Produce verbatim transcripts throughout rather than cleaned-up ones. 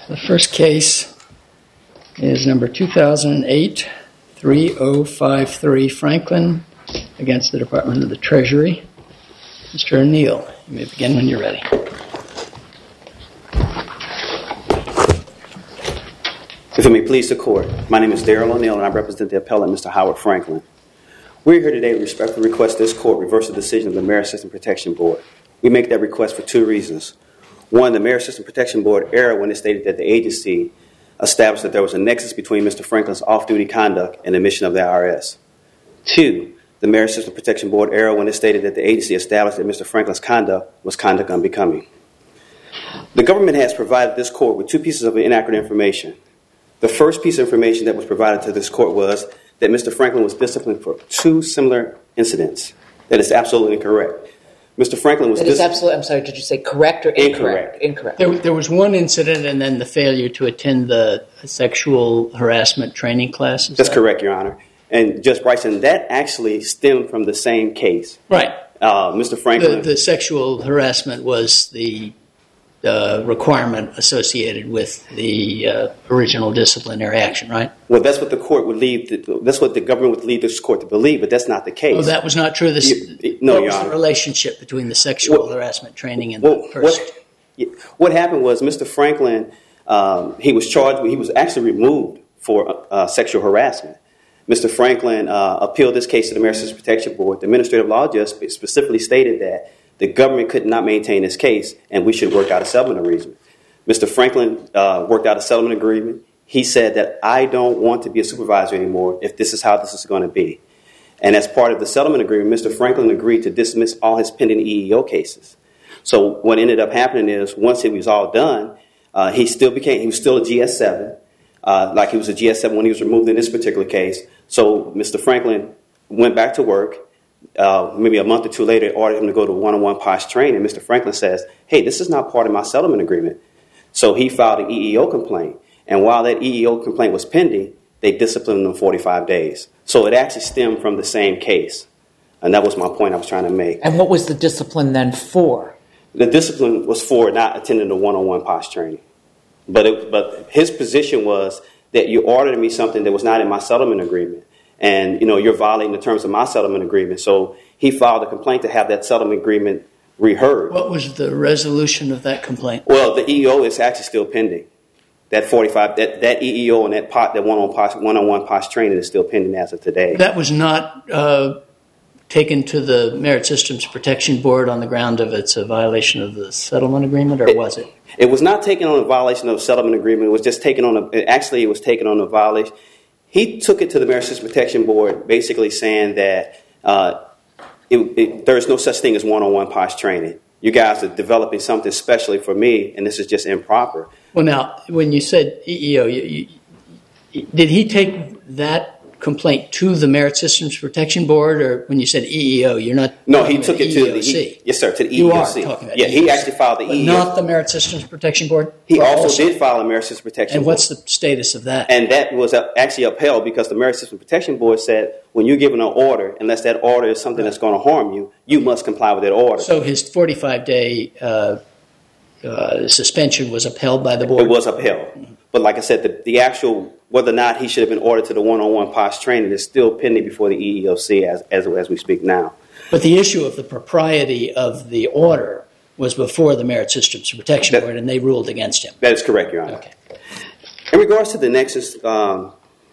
The first case is number two thousand eight, three oh five three Franklin against the Department of the Treasury. Mister O'Neill, you may begin when you're ready. If it may please the court, my name is Daryl O'Neill and I represent the appellant, Mister Howard Franklin. We're here today to respectfully request this court reverse the decision of the Merit System Protection Board. We make that request for two reasons. One, the Merit System Protection Board erred when it stated that the agency established that there was a nexus between Mister Franklin's off-duty conduct and the mission of the I R S. Two, the Merit System Protection Board erred when it stated that the agency established that Mister Franklin's conduct was conduct unbecoming. The government has provided this court with two pieces of inaccurate information. The first piece of information that was provided to this court was that Mister Franklin was disciplined for two similar incidents. That is absolutely incorrect. Mister Franklin was... That is absolutely... I'm sorry, did you say correct or incorrect? Incorrect. Incorrect. There, there was one incident and then the failure to attend the sexual harassment training classes. That's correct, Your Honor. And Judge Bryson, that actually stemmed from the same case. Right. Uh, Mister Franklin... The, the sexual harassment was the uh, requirement associated with the uh, original disciplinary action, right? Well, that's what the court would leave... The, that's what the government would leave this court to believe, but that's not the case. Oh, that was not true? This, you, no, what Your was Honor. the relationship between the sexual what, harassment training and well, the first... What, what happened was Mister Franklin, um, he was charged... He was actually removed for uh, sexual harassment. Mister Franklin uh, appealed this case to the Merit System Protection Board. The administrative law judge specifically stated that the government could not maintain this case and we should work out a settlement agreement. Mister Franklin uh, worked out a settlement agreement. He said that I don't want to be a supervisor anymore if this is how this is going to be. And as part of the settlement agreement, Mister Franklin agreed to dismiss all his pending E E O cases. So what ended up happening is once it was all done, uh, he still became, he was still a G S seven, uh, like he was a G S seven when he was removed in this particular case. So Mister Franklin went back to work. Uh, maybe a month or two later, ordered him to go to one-on-one P O S training. Mister Franklin says, hey, this is not part of my settlement agreement. So he filed an E E O complaint. And while that E E O complaint was pending, they disciplined him in forty-five days. So it actually stemmed from the same case. And that was my point I was trying to make. And what was the discipline then for? The discipline was for not attending the one-on-one P O S training. But, it, but his position was that you ordered me something that was not in my settlement agreement. And, you know, you're violating the terms of my settlement agreement. So he filed a complaint to have that settlement agreement reheard. What was the resolution of that complaint? Well, the E E O is actually still pending. That forty-five, that, that E E O and that pot, that one-on-one one-on-one P O S training is still pending as of today. That was not uh, taken to the Merit Systems Protection Board on the ground of it's a violation of the settlement agreement, or it, was it? It was not taken on a violation of the settlement agreement. It was just taken on a, actually it was taken on a violation. He took it to the Merit Systems Protection Board basically saying that uh, it, it, there is no such thing as one-on-one P O S training. You guys are developing something specially for me, and this is just improper. Well, now, when you said E E O, you, you, did he take that complaint to the Merit Systems Protection Board, or when you said E E O, you're not No, he took it to the... E- yes, sir, to the you E E O C. You are talking about Yeah, E E O C. he actually filed the but E E O C. not the Merit Systems Protection Board? He also, also did file a Merit Systems Protection and Board. And what's the status of that? And that was actually upheld because the Merit Systems Protection Board said when you're given an order, unless that order is something that's going to harm you, you must comply with that order. So his forty-five day uh, uh, suspension was upheld by the board? It was upheld. Mm-hmm. But like I said, the, the actual, whether or not he should have been ordered to the one-on-one P O S training is still pending before the E E O C as, as, as we speak now. But the issue of the propriety of the order was before the Merit Systems Protection that, Board, and they ruled against him. That is correct, Your Honor. Okay. In regards to the nexus, um,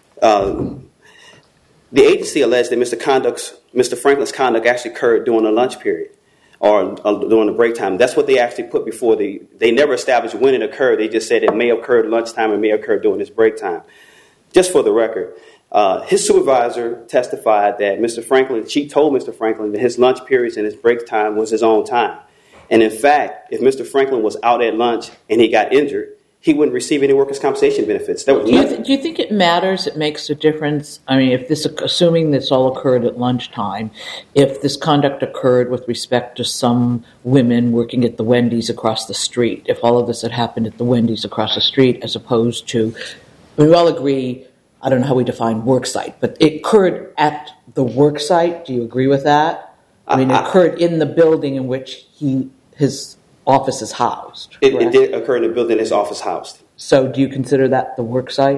um, the agency alleged that Mister Conduct's, Mister Franklin's conduct actually occurred during the lunch period or uh, during the break time. That's what they actually put before the... They never established when it occurred. They just said it may have occurred at lunchtime and may have occurred during his break time. Just for the record, uh, his supervisor testified that Mister Franklin, she told Mister Franklin that his lunch periods and his break time was his own time. And in fact, if Mister Franklin was out at lunch and he got injured, he wouldn't receive any workers' compensation benefits. There was do, you th- do you think it matters? It makes a difference? I mean, if this, assuming this all occurred at lunchtime, if this conduct occurred with respect to some women working at the Wendy's across the street, if all of this had happened at the Wendy's across the street, as opposed to, we all agree, I don't know how we define work site, but it occurred at the work site. Do you agree with that? I mean, it occurred in the building in which he his office is housed. It, it did occur in the building his office housed. So do you consider that the work site?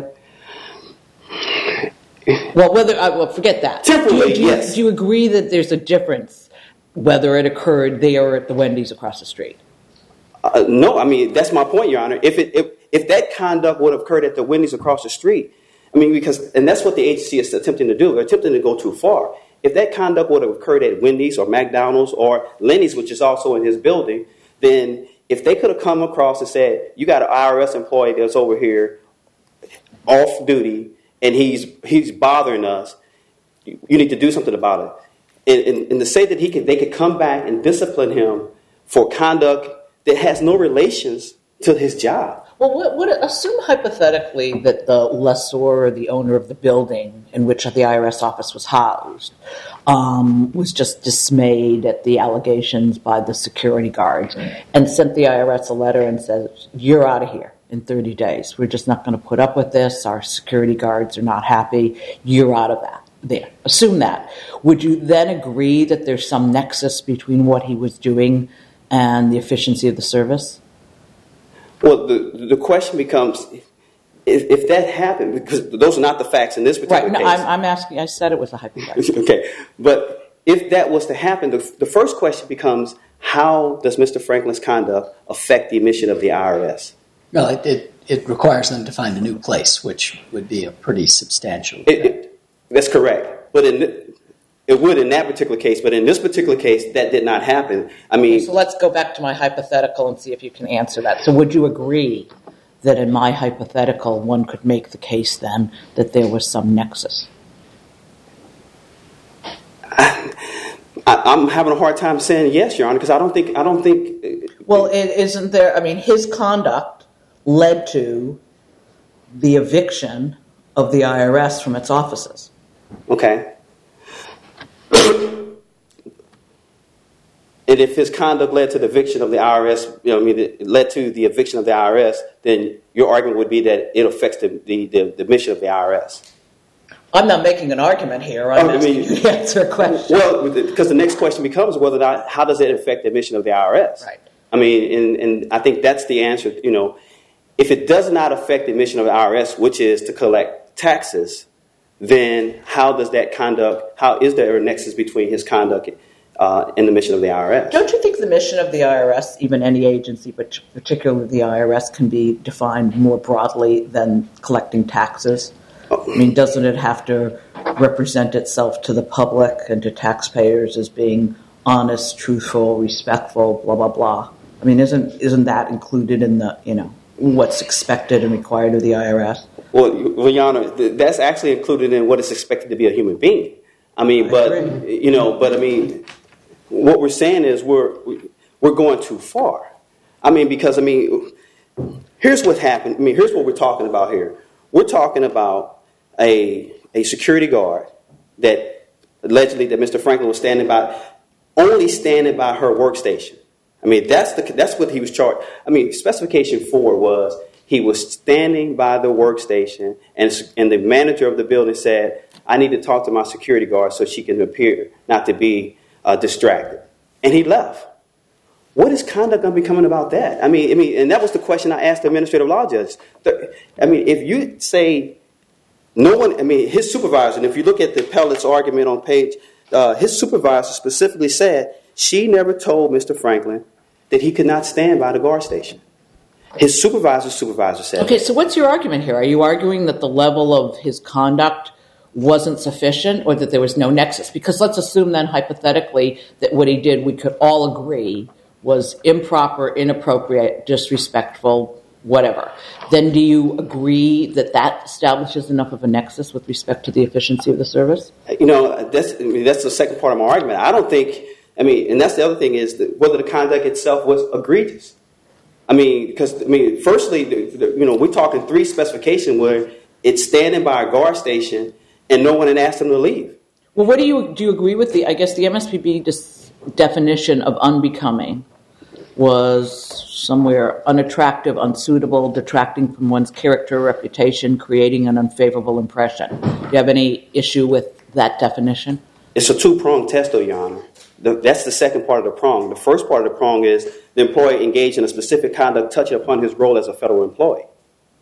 Well, whether uh, well, forget that. Temporarily, do you, yes. Do you agree that there's a difference whether it occurred there or at the Wendy's across the street? Uh, no, I mean, that's my point, Your Honor. If it if, if that conduct would have occurred at the Wendy's across the street, I mean, because, and that's what the agency is attempting to do. They're attempting to go too far. If that conduct would have occurred at Wendy's or McDonald's or Lenny's, which is also in his building, then if they could have come across and said, you got an I R S employee that's over here off duty and he's he's bothering us, you, you need to do something about it. And, and, and to say that he could, they could come back and discipline him for conduct that has no relations to his job. Well, what, what, assume hypothetically that the lessor or the owner of the building in which the I R S office was housed um, was just dismayed at the allegations by the security guards and sent the I R S a letter and said, you're out of here in thirty days. We're just not going to put up with this. Our security guards are not happy. You're out of that. There. Assume that. Would you then agree that there's some nexus between what he was doing and the efficiency of the service? Well, the the question becomes, if, if that happened, because those are not the facts in this particular right, no, case. I'm, I'm asking, I said it was a hypothetical. Okay, but if that was to happen, the, the first question becomes, how does Mister Franklin's conduct affect the mission of the I R S? Well, it, it, it requires them to find a new place, which would be a pretty substantial It, it, that's correct. But in the, it would in that particular case, but in this particular case, that did not happen. I mean, so let's go back to my hypothetical and see if you can answer that. So would you agree that in my hypothetical, one could make the case then that there was some nexus? I, I'm having a hard time saying yes, Your Honor, because I don't think I don't think. Well, it isn't there. I mean, his conduct led to the eviction of the I R S from its offices. Okay. And if his conduct led to the eviction of the I R S, you know, I mean, it led to the eviction of the I R S, then your argument would be that it affects the the, the, the mission of the I R S. I'm not making an argument here. I'm oh, asking I mean, you to answer a question. Well, because the next question becomes whether or not, how does it affect the mission of the I R S? Right. I mean, and, and I think that's the answer. You know, if it does not affect the mission of the I R S, which is to collect taxes, then how does that conduct, how is there a nexus between his conduct uh, and the mission of the I R S? Don't you think the mission of the I R S, even any agency, but particularly the I R S, can be defined more broadly than collecting taxes? I mean, doesn't it have to represent itself to the public and to taxpayers as being honest, truthful, respectful, blah, blah, blah? I mean, isn't isn't that included in the, you know, what's expected and required of the I R S? Well, well, Your Honor, that's actually included in what is expected to be a human being. I mean, I but, agree. you know, but I mean, what we're saying is we're we're going too far. I mean, because, I mean, here's what happened. I mean, here's what we're talking about here. We're talking about a a security guard that allegedly that Mister Franklin was standing by, only standing by her workstation. I mean, that's the that's what he was charged. I mean, specification four was he was standing by the workstation, and and the manager of the building said, "I need to talk to my security guard so she can appear not to be uh, distracted," and he left. What is conduct going to be coming about that? I mean, I mean, and that was the question I asked the administrative law judge. I mean, if you say no one, I mean, his supervisor, and if you look at the appellate's argument on page, uh, his supervisor specifically said she never told Mister Franklin that he could not stand by the guard station. His supervisor's supervisor said Okay, that. so what's your argument here? Are you arguing that the level of his conduct wasn't sufficient or that there was no nexus? Because let's assume then hypothetically that what he did, we could all agree, was improper, inappropriate, disrespectful, whatever. Then do you agree that that establishes enough of a nexus with respect to the efficiency of the service? You know, that's I mean, that's the second part of my argument. I don't think, I mean, and that's the other thing is that whether the conduct itself was egregious. I mean, because, I mean, firstly, the, the, you know, we're talking three specifications where it's standing by a guard station and no one had asked him to leave. Well, what do you, do you agree with the, I guess the M S P B dis, definition of unbecoming was somewhere unattractive, unsuitable, detracting from one's character, reputation, creating an unfavorable impression. Do you have any issue with that definition? It's a two-pronged test, though, Your Honor. The, that's the second part of the prong. The first part of the prong is the employee engaged in a specific conduct touching upon his role as a federal employee.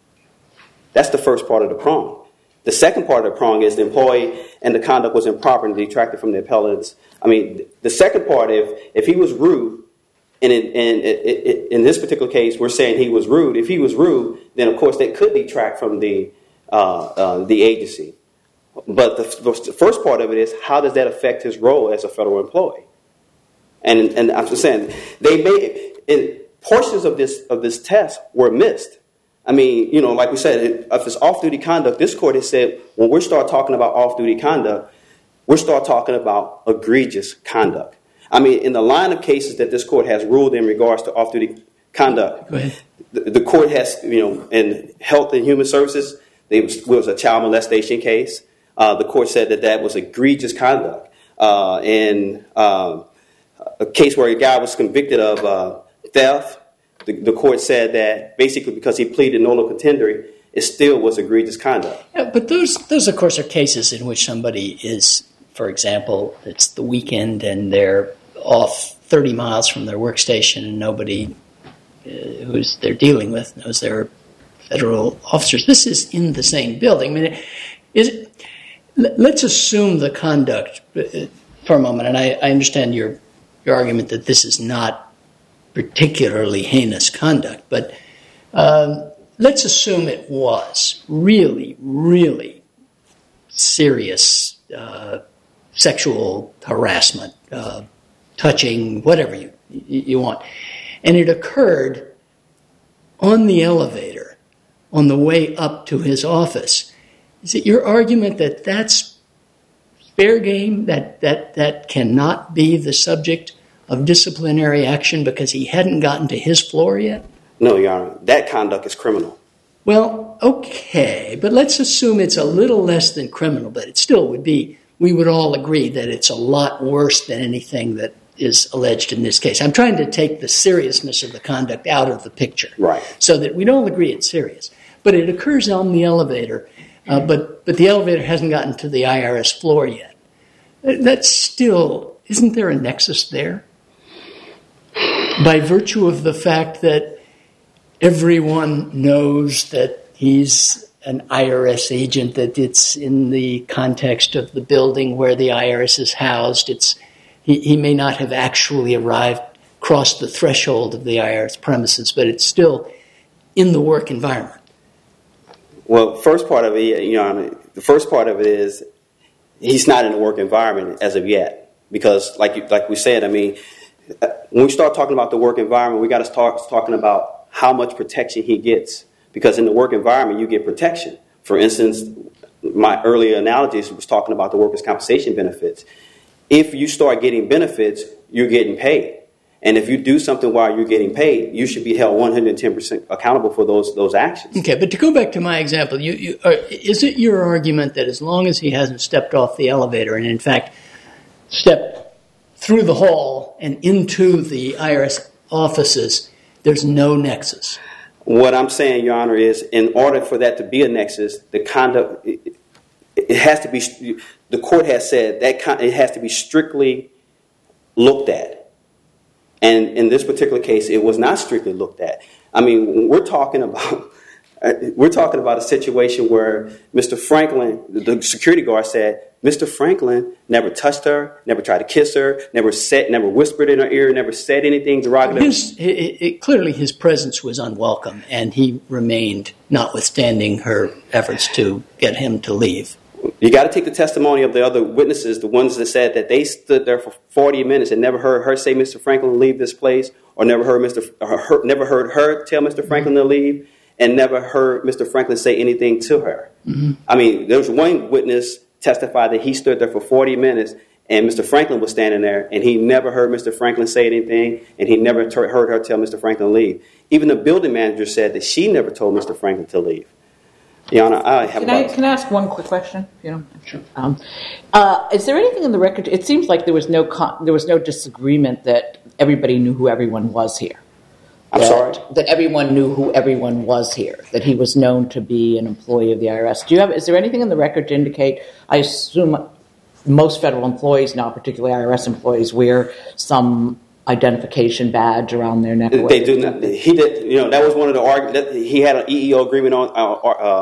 That's the first part of the prong. The second part of the prong is the employee and the conduct was improper and detracted from the appellant's. I mean, the second part, if if he was rude, and in, in, in, in this particular case, we're saying he was rude. If he was rude, then of course that could detract from the uh, uh, the agency. But the, the first part of it is, how does that affect his role as a federal employee? And and I'm just saying, they made in portions of this of this test were missed. I mean, you know, like we said, if it's off-duty conduct, this court has said when we start talking about off-duty conduct, we start talking about egregious conduct. I mean, in the line of cases that this court has ruled in regards to off-duty conduct, the, the court has, you know, in Health and Human Services, there was, there was a child molestation case. Uh, the court said that that was egregious conduct. Uh, in uh, a case where a guy was convicted of uh, theft, the, the court said that basically because he pleaded nolo contendere, it still was egregious conduct. Yeah, but those, those, of course, are cases in which somebody is, for example, it's the weekend and they're off thirty miles from their workstation and nobody uh, who's they're dealing with knows they're federal officers. This is in the same building. I mean, is let's assume the conduct for a moment, and I, I understand your your argument that this is not particularly heinous conduct, but um, let's assume it was really, really serious uh, sexual harassment, uh, touching, whatever you you want, and it occurred on the elevator on the way up to his office. Is it your argument that that's fair game, that that that cannot be the subject of disciplinary action because he hadn't gotten to his floor yet? No, Your Honor. That conduct is criminal. Well, okay, but let's assume it's a little less than criminal, but it still would be, we would all agree that it's a lot worse than anything that is alleged in this case. I'm trying to take the seriousness of the conduct out of the picture. Right. So that we'd all agree it's serious. But it occurs on the elevator, uh, but, but the elevator hasn't gotten to the I R S floor yet. That's still, isn't there a nexus there? By virtue of the fact that everyone knows that he's an I R S agent, that it's in the context of the building where the I R S is housed. It's he, he may not have actually arrived, crossed the threshold of the I R S premises, but it's still in the work environment. Well, first part of it, you know, the first part of it is he's not in the work environment as of yet, because, like you, like we said, I mean, when we start talking about the work environment, we got to start talking about how much protection he gets, because in the work environment you get protection. For instance, my earlier analogies was talking about the workers' compensation benefits. If you start getting benefits, you're getting paid. And if you do something while you're getting paid, you should be held one hundred ten percent accountable for those those actions. Okay, but to go back to my example, you, you, uh, is it your argument that as long as he hasn't stepped off the elevator and, in fact, stepped through the hall and into the I R S offices, there's no nexus? What I'm saying, Your Honor, is in order for that to be a nexus, the conduct, it, it has to be, the court has said that it has to be strictly looked at. And in this particular case, it was not strictly looked at. I mean, we're talking about we're talking about a situation where Mister Franklin, the security guard, said Mister Franklin never touched her, never tried to kiss her, never said, never whispered in her ear, never said anything derogatory. His, it, it, clearly, his presence was unwelcome, and he remained, notwithstanding her efforts to get him to leave. You got to take the testimony of the other witnesses, the ones that said that they stood there for forty minutes and never heard her say Mister Franklin leave this place, or never heard Mister Her, never heard her tell Mister Franklin to leave, and never heard Mister Franklin say anything to her. Mm-hmm. I mean, there was one witness testified that he stood there for forty minutes, and Mister Franklin was standing there, and he never heard Mister Franklin say anything, and he never t- heard her tell Mister Franklin to leave. Even the building manager said that she never told Mister Franklin to leave. Your Honor, I have can I can I ask one quick question? You know, sure. Um, uh, is there anything in the record? It seems like there was no con- there was no disagreement that everybody knew who everyone was here. I'm that, sorry? That everyone knew who everyone was here. That he was known to be an employee of the I R S. Do you have? Is there anything in the record to indicate? I assume most federal employees now, particularly I R S employees, wear some identification badge around their neck. They do not. He did. You know, that was one of the arguments. He had an E E O agreement on. Uh, uh,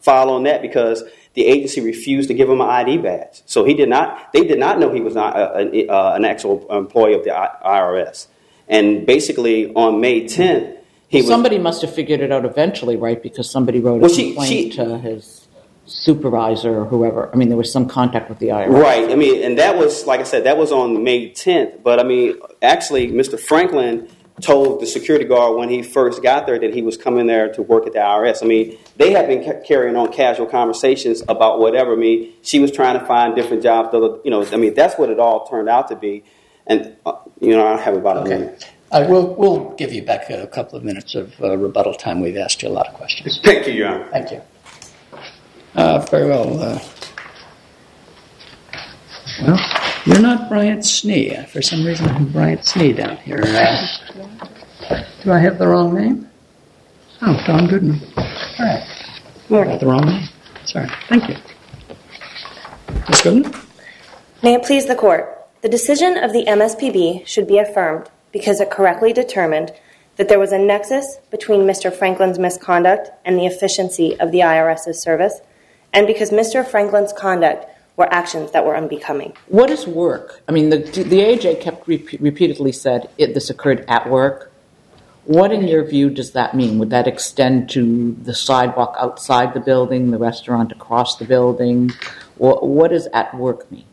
file on that because the agency refused to give him an I D badge. So he did not. They did not know he was not a, a, a, an actual employee of the I R S. And basically, on May tenth, he was, somebody must have figured it out eventually, right? Because somebody wrote a well, she, complaint she, to his supervisor or whoever. I mean, there was some contact with the I R S. Right. I mean, and that was, like I said, that was on May tenth. But I mean, actually, Mister Franklin told the security guard when he first got there that he was coming there to work at the I R S. I mean, they had been ca- carrying on casual conversations about whatever. I mean, she was trying to find different jobs. You know, I mean, that's what it all turned out to be. And, uh, you know, I have about okay. a minute. Uh, we'll, we'll give you back a couple of minutes of uh, rebuttal time. We've asked you a lot of questions. Thank you, Your Honor. Thank you. Uh, very well. Uh, well, you're not Bryant Snee. For some reason, I have Bryant Snee down here. Uh, do I have the wrong name? Oh, Don Goodman. All right. I got the wrong name. Sorry. Thank you. Miz Goodman? May it please the Court. The decision of the M S P B should be affirmed because it correctly determined that there was a nexus between Mister Franklin's misconduct and the efficiency of the IRS's service, and because Mister Franklin's conduct were actions that were unbecoming. What is work? I mean, the, the A J kept re- repeatedly said it, this occurred at work. What, in your view, does that mean? Would that extend to the sidewalk outside the building, the restaurant across the building? What, what does at work mean?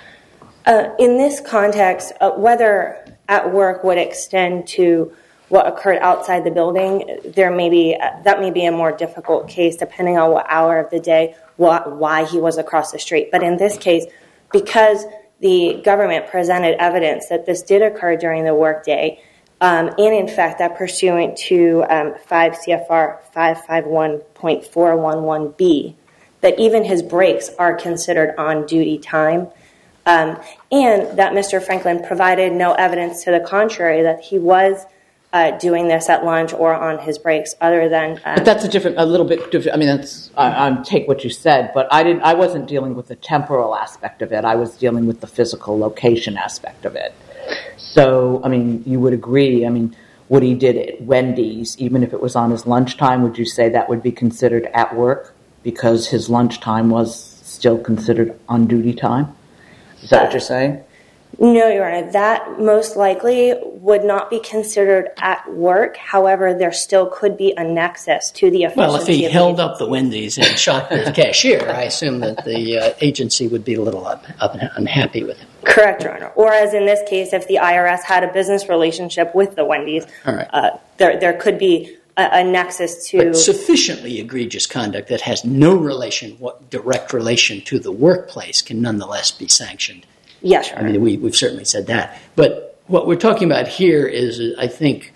Uh, in this context, uh, whether at work would extend to what occurred outside the building, there may be uh, that may be a more difficult case depending on what hour of the day, what, why he was across the street. But in this case, because the government presented evidence that this did occur during the workday, um, and in fact that pursuant to um, five C F R five fifty-one point four eleven B, that even his breaks are considered on-duty time. Um, and that Mister Franklin provided no evidence to the contrary that he was uh, doing this at lunch or on his breaks, other than. Um, but that's a different, a little bit different. I mean, that's I, I take what you said, but I didn't. I wasn't dealing with the temporal aspect of it. I was dealing with the physical location aspect of it. So, I mean, you would agree. I mean, what he did at Wendy's, even if it was on his lunchtime, would you say that would be considered at work because his lunchtime was still considered on-duty time? Is that what you're saying? No, Your Honor. That most likely would not be considered at work. However, there still could be a nexus to the efficiency. Well, if he of held the up the Wendy's and shot the cashier, I assume that the uh, agency would be a little up, up, unhappy with him. Correct, Your Honor. Or as in this case, if the I R S had a business relationship with the Wendy's, All right. uh, there there could be a, a nexus to... But sufficiently egregious conduct that has no relation, what direct relation to the workplace can nonetheless be sanctioned. Yes, Your Honor. I mean, we, we've certainly said that. But what we're talking about here is, I think,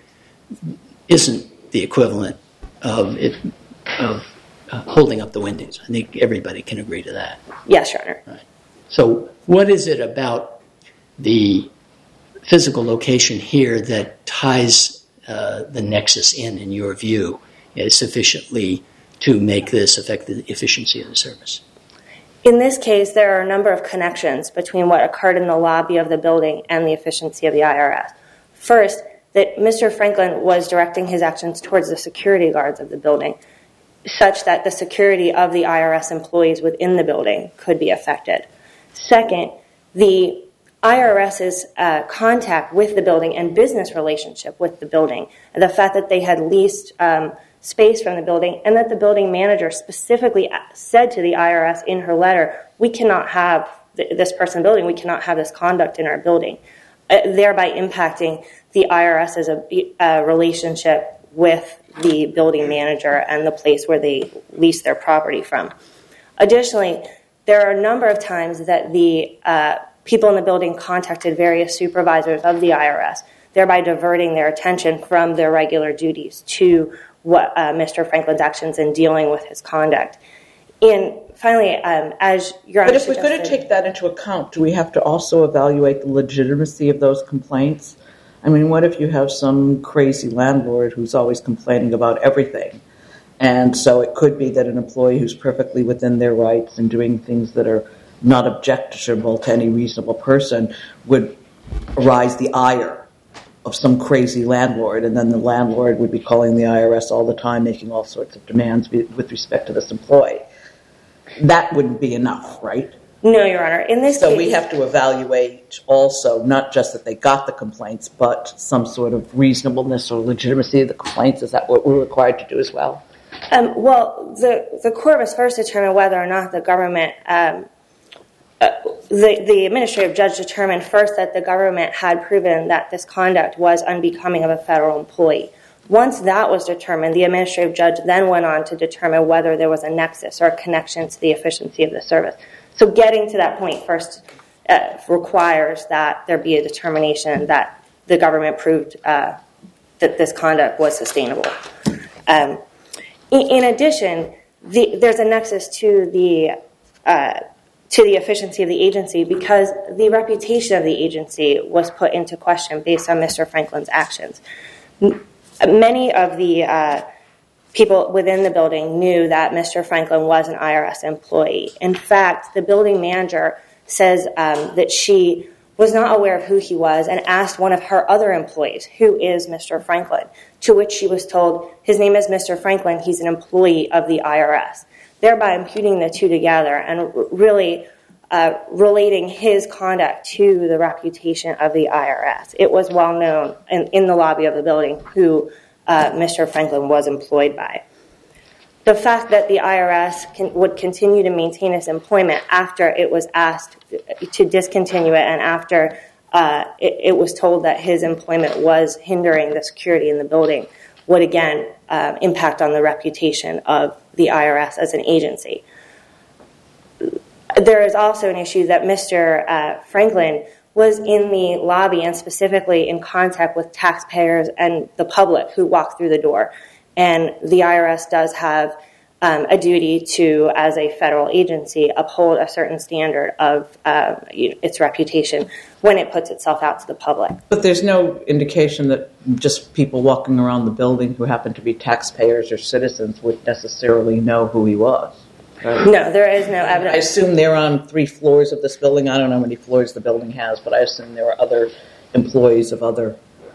isn't the equivalent of it of uh, holding up the Wendy's. I think everybody can agree to that. Yes, Your Honor. Right. So what is it about the physical location here that ties uh, the nexus in, in your view, is sufficiently to make this affect the efficiency of the service? In this case, there are a number of connections between what occurred in the lobby of the building and the efficiency of the I R S. First, that Mister Franklin was directing his actions towards the security guards of the building, such that the security of the I R S employees within the building could be affected. Second, the IRS's uh, contact with the building and business relationship with the building, and the fact that they had leased um, space from the building, and that the building manager specifically said to the I R S in her letter, we cannot have th- this person in the building, we cannot have this conduct in our building, uh, thereby impacting the IRS's uh, relationship with the building manager and the place where they leased their property from. Additionally, there are a number of times that the uh, people in the building contacted various supervisors of the I R S, thereby diverting their attention from their regular duties to what uh, Mister Franklin's actions in dealing with his conduct. And finally, um, as Your Honor But if we're going to take that into account, do we have to also evaluate the legitimacy of those complaints? I mean, what if you have some crazy landlord who's always complaining about everything? And so it could be that an employee who's perfectly within their rights and doing things that are not objectionable to any reasonable person would arise the ire of some crazy landlord, and then the landlord would be calling the I R S all the time, making all sorts of demands with respect to this employee. that wouldn't be enough, right? No, Your Honor. In this so case, we have to evaluate also not just that they got the complaints, but some sort of reasonableness or legitimacy of the complaints. Is that what we're required to do as well? Um, well, the, the court must first determine whether or not the government, um, uh, the, the administrative judge determined first that the government had proven that this conduct was unbecoming of a federal employee. Once that was determined, the administrative judge then went on to determine whether there was a nexus or a connection to the efficiency of the service. So getting to that point first uh, requires that there be a determination that the government proved uh, that this conduct was sustainable. Um, in, in addition, the, there's a nexus to the uh, to the efficiency of the agency because the reputation of the agency was put into question based on Mister Franklin's actions. Many of the uh, people within the building knew that Mister Franklin was an I R S employee. In fact, the building manager says um, that she was not aware of who he was and asked one of her other employees, who is Mister Franklin, to which she was told, his name is Mister Franklin, he's an employee of the I R S, thereby imputing the two together and really uh, relating his conduct to the reputation of the I R S. It was well known in, in the lobby of the building who Uh, Mister Franklin was employed by. The fact that the I R S can, would continue to maintain his employment after it was asked to discontinue it and after uh, it, it was told that his employment was hindering the security in the building would again uh, impact on the reputation of the I R S as an agency. There is also an issue that Mister Uh, Franklin was in the lobby and specifically in contact with taxpayers and the public who walk through the door. And the I R S does have um, a duty to, as a federal agency, uphold a certain standard of uh, its reputation when it puts itself out to the public. But there's no indication that just people walking around the building who happen to be taxpayers or citizens would necessarily know who he was. Right. No, there is no evidence. I assume they're on three floors of this building. I don't know how many floors the building has, but I assume there are other employees of other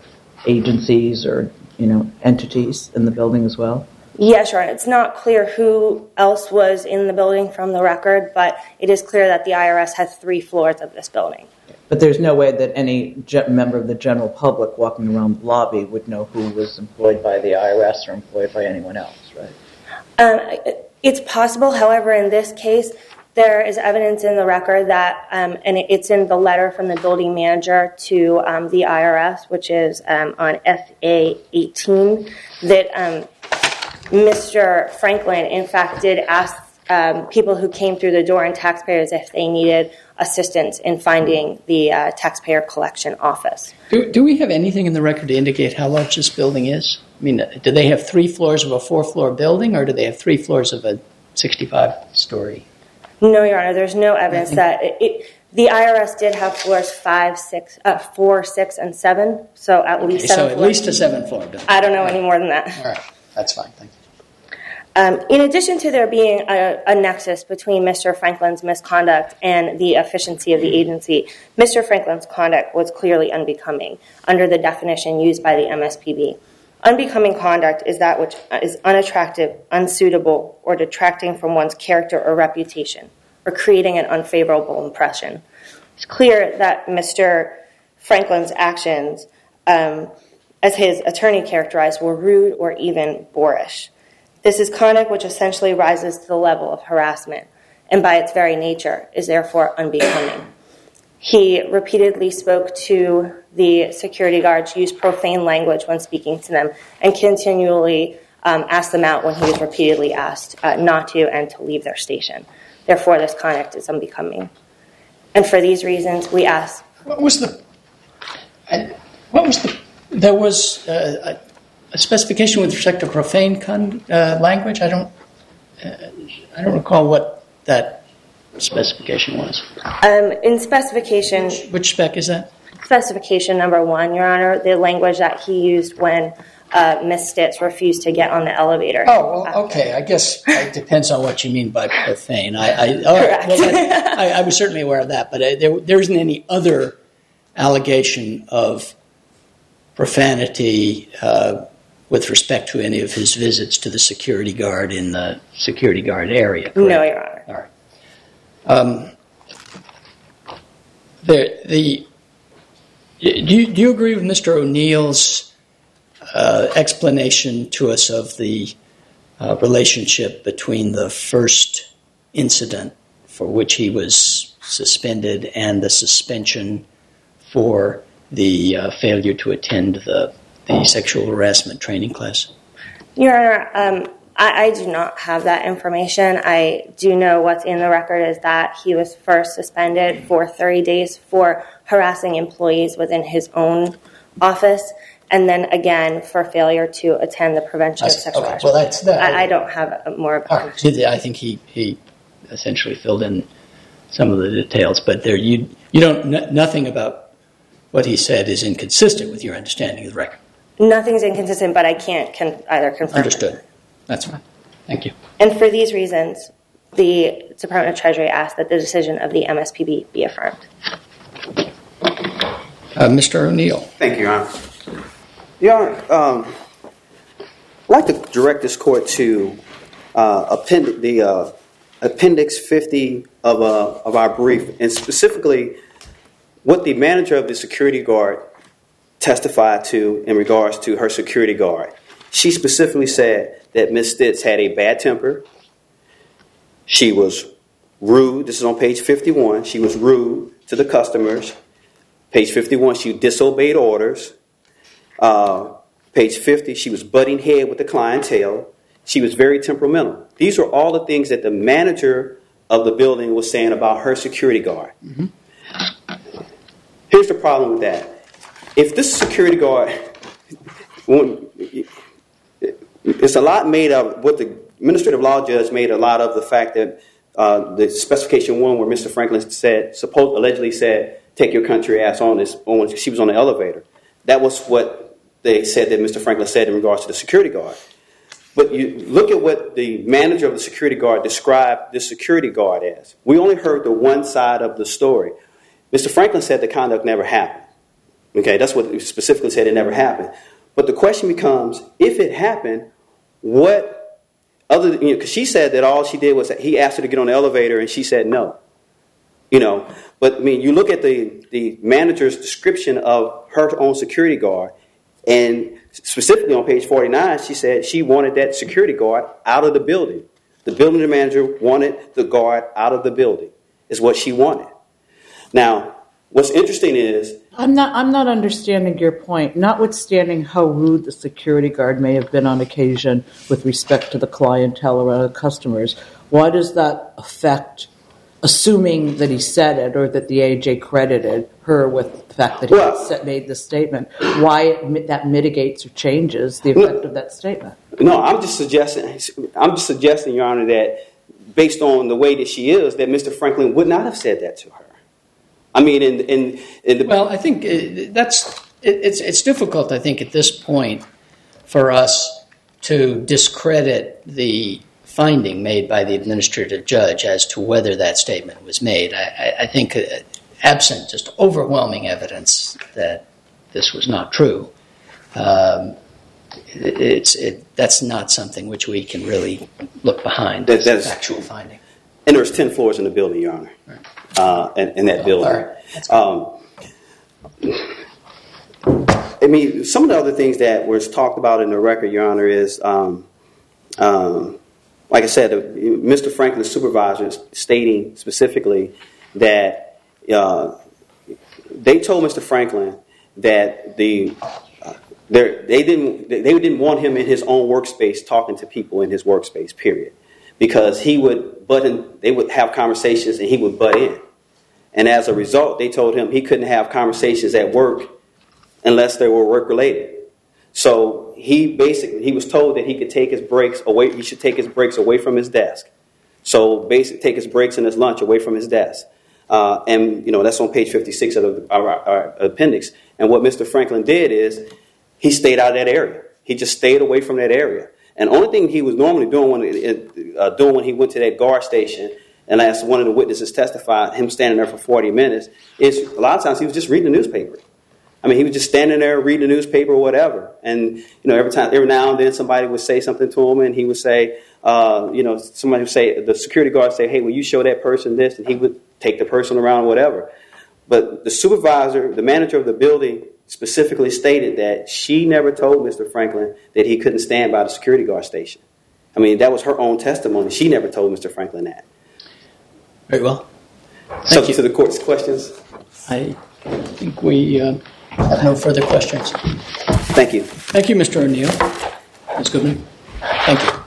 agencies or, you know, entities in the building as well. Yes, right. It's not clear who else was in the building from the record, but it is clear that the I R S has three floors of this building. But there's no way that any ge- member of the general public walking around the lobby would know who was employed by the I R S or employed by anyone else, right? Um, It's possible. However, in this case, there is evidence in the record that, um, and it's in the letter from the building manager to um, the I R S, which is um, on S A eighteen, that um, Mister Franklin, in fact, did ask um, people who came through the door and taxpayers if they needed assistance in finding the uh, taxpayer collection office. Do, do we have anything in the record to indicate how large this building is? I mean, do they have three floors of a four-floor building, or do they have three floors of a sixty-five story? No, Your Honor, there's no evidence that it, it, the I R S did have floors five, six, uh, four, six, and seven. So at Okay, least seven. so at floors. least a seven-floor building. I don't know All any right. more than that. All right, that's fine. Thank you. Um, in addition to there being a, a nexus between Mister Franklin's misconduct and the efficiency of the agency, Mister Franklin's conduct was clearly unbecoming under the definition used by the M S P B. Unbecoming conduct is that which is unattractive, unsuitable, or detracting from one's character or reputation, or creating an unfavorable impression. It's clear that Mister Franklin's actions, um, as his attorney characterized, were rude or even boorish. This is conduct which essentially rises to the level of harassment, and by its very nature is therefore unbecoming. He repeatedly spoke to the security guards, used profane language when speaking to them, and continually um, asked them out when he was repeatedly asked uh, not to and to leave their station. Therefore, this conduct is unbecoming. And for these reasons, we ask... What was the... I, what was the... There was uh, a, a specification with respect to profane con, uh, language? I don't... Uh, I don't recall what that specification was. Um, in specification... Which, which spec is that? Specification number one, Your Honor, the language that he used when uh, Miz Stitz refused to get on the elevator. Oh, well, okay. I guess it depends on what you mean by profane. I, I, all right. Well, that, I, I was certainly aware of that, but I, there, there isn't any other allegation of profanity uh, with respect to any of his visits to the security guard in the security guard area, correct? No, Your Honor. All right. Um, the, the, do, you, do you agree with Mister O'Neill's uh, explanation to us of the uh, relationship between the first incident for which he was suspended and the suspension for the uh, failure to attend the, the sexual harassment training class? Your Honor, um, I, I do not have that information. I do know what's in the record is that he was first suspended for thirty days for harassing employees within his own office, and then again for failure to attend the prevention of sexual okay. harassment. Well, that's that. I, I don't have more information. Right. I think he, he essentially filled in some of the details, but there you you don't n- nothing about what he said is inconsistent with your understanding of the record. Nothing's inconsistent, but I can't con- either confirm. Understood. It. That's fine. Thank you. And for these reasons, the Department of Treasury asked that the decision of the M S P B be affirmed. Uh, Mister O'Neill. Thank you, Your Honor. Your Honor, um, I'd like to direct this court to uh, append- the uh, Appendix fifty of, uh, of our brief, and specifically what the manager of the security guard testified to in regards to her security guard. She specifically said that Miz Stitz had a bad temper. She was rude. This is on page fifty-one. She was rude to the customers. Page fifty-one, she disobeyed orders. Uh, page fifty, she was butting head with the clientele. She was very temperamental. These are all the things that the manager of the building was saying about her security guard. Mm-hmm. Here's the problem with that. If this security guard, it's a lot made of what the administrative law judge made a lot of the fact that uh, the specification one where Mister Franklin said, supposed, allegedly said, take your country ass on this, on, she was on the elevator. That was what they said that Mister Franklin said in regards to the security guard. But you look at what the manager of the security guard described the security guard as. We only heard the one side of the story. Mister Franklin said the conduct never happened. Okay, that's what he specifically said, it never happened. But the question becomes, if it happened, what other than, you know, because she said that all she did was that he asked her to get on the elevator and she said no. You know, but I mean, you look at the, the manager's description of her own security guard, and specifically on page forty-nine, she said she wanted that security guard out of the building. The building manager wanted the guard out of the building, is what she wanted. Now, what's interesting is... I'm not I'm not understanding your point, notwithstanding how rude the security guard may have been on occasion with respect to the clientele or other customers. Why does that affect, assuming that he said it or that the A J credited her with the fact that he well, made the statement, why it, that mitigates or changes the effect no, of that statement? No, I'm just suggesting, I'm just suggesting, Your Honor, that based on the way that she is, that Mister Franklin would not have said that to her. I mean, in, in, in the... Well, I think that's... It, it's, it's difficult, I think, at this point for us to discredit the finding made by the administrative judge as to whether that statement was made. I, I think uh, absent just overwhelming evidence that this was not true, um, it, it's, it, that's not something which we can really look behind that, as actual finding. And there's ten floors in the building, Your Honor. Right. Uh, in, in that building. Right. Um, I mean, some of the other things that was talked about in the record, Your Honor, is, um, um, like I said, uh, Mister Franklin's supervisor is stating specifically that uh, they told Mister Franklin that the uh, they didn't they didn't want him in his own workspace talking to people in his workspace, period, because he would butt in, they would have conversations and he would butt in. And as a result, they told him he couldn't have conversations at work unless they were work-related. So he basically, he was told that he could take his breaks away, he should take his breaks away from his desk. So basically take his breaks and his lunch away from his desk. Uh, and, you know, that's on page fifty-six of the, our, our appendix. And what Mister Franklin did is he stayed out of that area. He just stayed away from that area. And the only thing he was normally doing when, uh, doing when he went to that guard station, and as one of the witnesses testified, him standing there for forty minutes, is a lot of times he was just reading the newspaper. I mean, he was just standing there reading the newspaper or whatever. And, you know, every time, every now and then somebody would say something to him and he would say, uh, you know, somebody would say, the security guard would say, hey, will you show that person this? And he would take the person around or whatever. But the supervisor, the manager of the building specifically stated that she never told Mister Franklin that he couldn't stand by the security guard station. I mean, that was her own testimony. She never told Mister Franklin that. Very well. Thank Subject you. to the court's questions. I think we uh, have no further questions. Thank you. Thank you, Mister O'Neill. Miz Goodman. Thank you.